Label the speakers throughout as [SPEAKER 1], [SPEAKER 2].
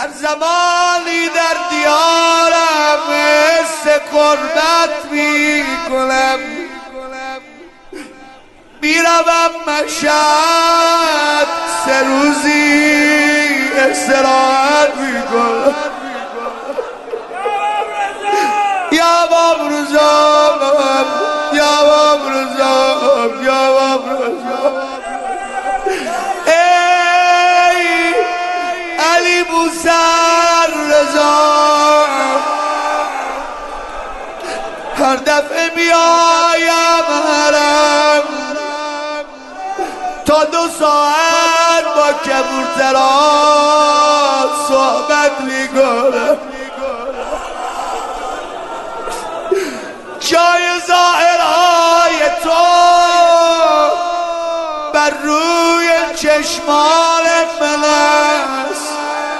[SPEAKER 1] من زمانی در دیارم حس غربت میکنم، میروم مشهد 3 روزی استراحت میکنم. یا باب رزام، یا باب رزام، یا باب رزام. ای علی بوسر رضا، هر دفعه میایم حرم تا 2 ساعت با کبوتران صحبت میکنم. جای ظاهرهای تو بر روی چشمان من است،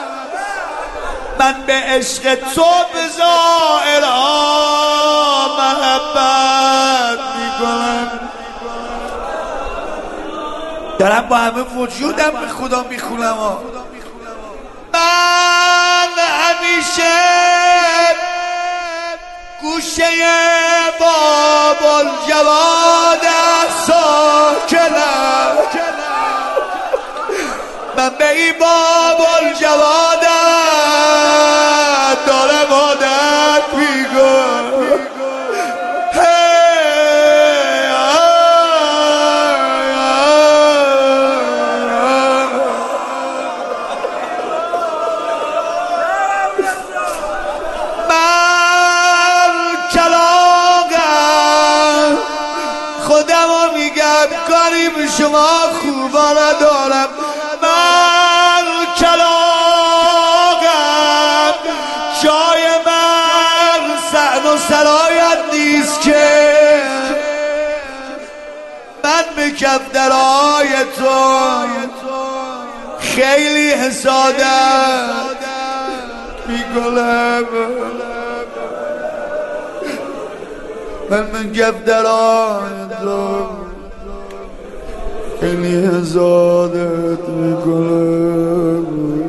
[SPEAKER 1] من به عشق تو به ظاهرها محبت میکنم. دارم با همه وجودم به خدا میخونم. من همیشه گوشه باب الجواد ساکنم، من به این باب الجواد دارم عادت میکنم. خودمو میگم کاری به شما خوبا ندارم، من کلاغم، جای من صحن و سرایت نیست که من به کفترهای تو خیلی حسادت میکنم. من کفترهای تو خیلی حسادت میکنم.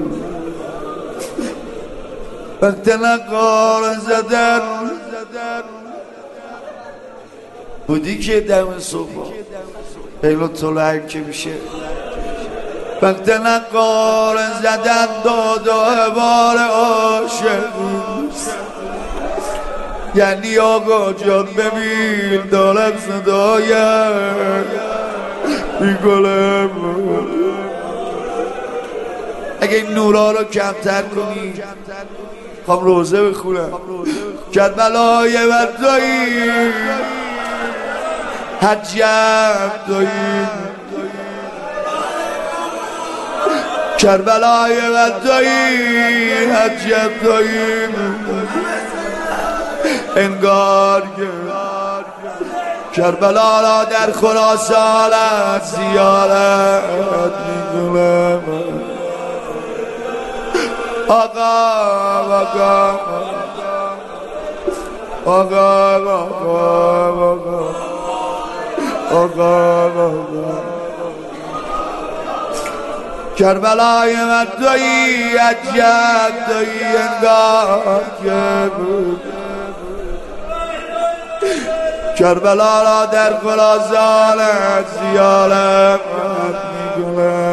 [SPEAKER 1] وقت نقار زدن بودی که دم صبح خیلی طلوع که میشه، وقت نقار زدن داد و عبار عاشق، یعنی آقا جان ببین دارم صدایم میکنم. اگه این نورا رو کمتر کنی خوام روزه بخونم. کربلای وردایی حجم دایی، کربلای وردایی حجم دایی، انگار که کربلا را در خراسان زیارت میکنم. آقا آقا آقا آقا کربلای من دویی عجب دویی انگار که بود، کربلا را در خراسان زیارت میکنم.